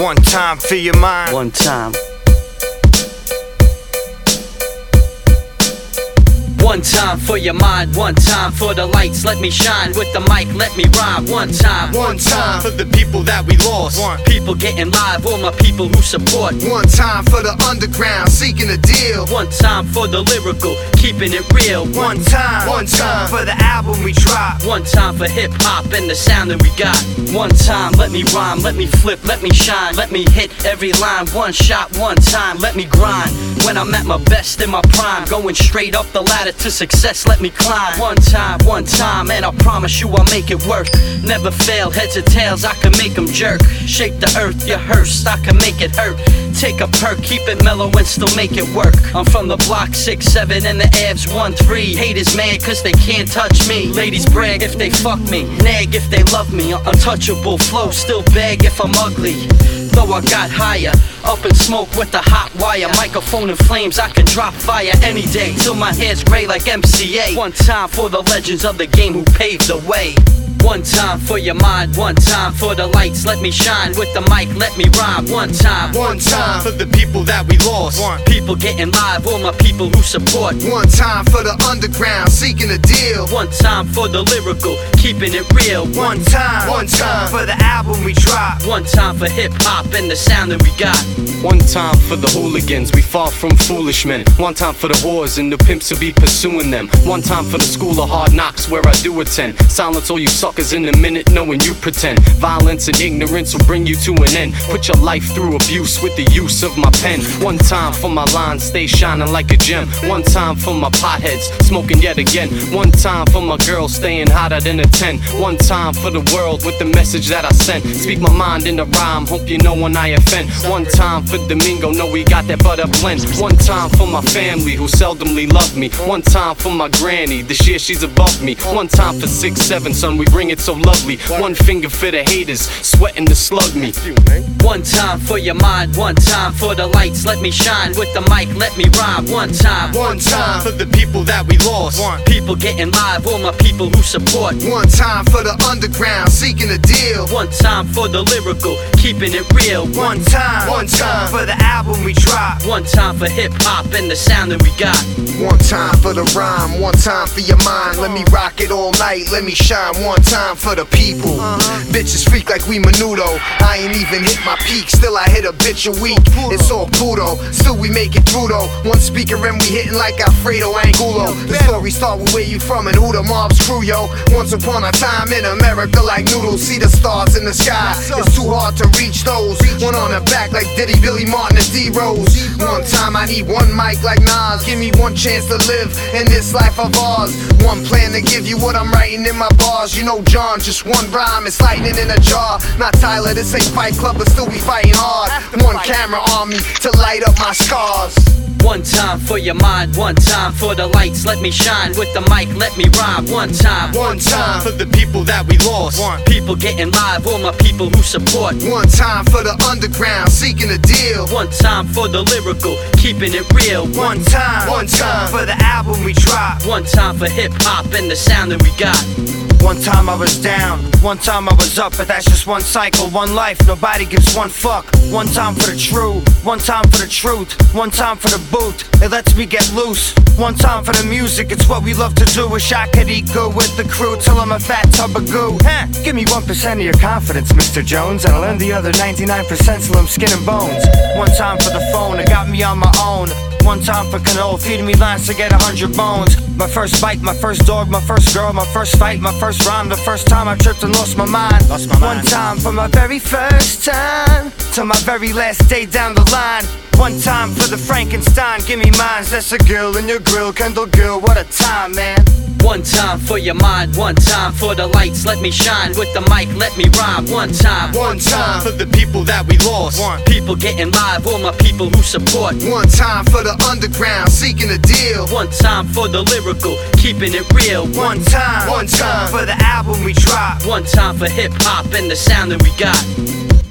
One time for your mind. One time. One time for your mind, one time for the lights, let me shine. With the mic, let me rhyme. One time for the people that we lost. People getting live, all my people who support. One time for the underground, seeking a deal. One time for the lyrical, keeping it real. One time for the album we drop. One time for hip hop and the sound that we got. One time, let me rhyme, let me flip, let me shine. Let me hit every line, one shot, one time. Let me grind when I'm at my best in my prime. Going straight up the ladder to success, let me climb. One time, and I promise you I'll make it work. Never fail, heads or tails, I can make them jerk. Shake the earth, your hearse, I can make it hurt. Take a perk, keep it mellow and still make it work. I'm from the block 6-7 and the Avs 1-3. Haters mad cause they can't touch me. Ladies brag if they fuck me, nag if they love me. Untouchable flow, still bag if I'm ugly. Though I got higher, up in smoke with the hot wire. Microphone in flames, I can drop fire any day till my hair's gray like MCA. One time for the legends of the game who paved the way. One time for your mind, one time for the lights, let me shine. With the mic, let me rhyme. One time for the people that we lost. People getting live, all my people who support. One time for the underground, seeking a deal. One time for the lyrical, keeping it real. One time for the album we drop. One time for hip hop and the sound that we got. One time for the hooligans, we far from foolish men. One time for the whores and the pimps who be pursuing them. One time for the school of hard knocks where I do attend. Silence all you suckers in a minute knowing you pretend. Violence and ignorance will bring you to an end. Put your life through abuse with the use of my pen. One time for my lines, stay shining like a gem. One time for my potheads, smoking yet again. One time for my girls, staying hotter than a 10. One time for the world with the message that I sent. Speak my mind in a rhyme, hope you know when I offend. One time for Domingo, know we got that butter blend. One time for my family who seldomly love me. One time for my granny, this year she's above me. One time for 6-7, son, we bring it so lovely. One finger for the haters, sweating to slug me. One time for your mind, one time for the lights, let me shine. With the mic, let me rhyme. One time for the people that we lost. People getting live, all my people who support. One time for the underground, seeking a deal. One time for the lyrical, keeping it real. One time for the album we drop. One time for hip hop and the sound that we got. One time for the rhyme, one time for your mind. Let me rock it all night, let me shine. One time for the people. Bitches freak like we menudo. I ain't even hit my peak, still I hit a bitch a week. It's all Pluto, still we make it through though. One speaker and we hitting like Alfredo Angulo. The story start with where you from and who the mob's crew, yo. Once upon a time in America like noodles. See the stars in the sky, it's too hard to reach those. One on the back like Diddy, Billy Martin and D-Rose. One time I need one mic like Nas. Give me one chance to live in this life of ours. One plan to give you what I'm writing in my bars. You know John, just one rhyme, it's lightning in a jar. Not Tyler, this ain't Fight Club, but still we fighting hard. One camera on me to light up my scars. One time for your mind, one time for the lights, let me shine. With the mic, let me rhyme. One time for the people that we lost. People getting live, all my people who support. One time for the underground, seeking a deal. One time for the lyrical, keeping it real. One time for the album we drop. One time for hip hop and the sound that we got. One time I was down, one time I was up, but that's just one cycle, one life, nobody gives one fuck. One time for the true, one time for the truth, one time for the boot, it lets me get loose. One time for the music, it's what we love to do. Wish I could eat good with the crew till I'm a fat tub of goo. Give me 1% of your confidence, Mr. Jones, and I'll earn the other 99% till I'm skin and bones. One time for the phone, it got me on my own. One time for canola, feeding me lines to get 100 bones. My first bite, my first dog, my first girl, my first fight, my first rhyme. The first time I tripped and lost my mind. One time for my very first time, till my very last day down the line. One time for the Frankenstein, give me mines. That's a girl in your grill, Kendall Gill, what a time, man. One time for your mind, one time for the lights, let me shine. With the mic, let me rhyme. One time for the people that we lost. People getting live, all my people who support. One time for the underground, seeking a deal. One time for the lyrical, keeping it real. One time for the album we drop. One time for hip hop and the sound that we got.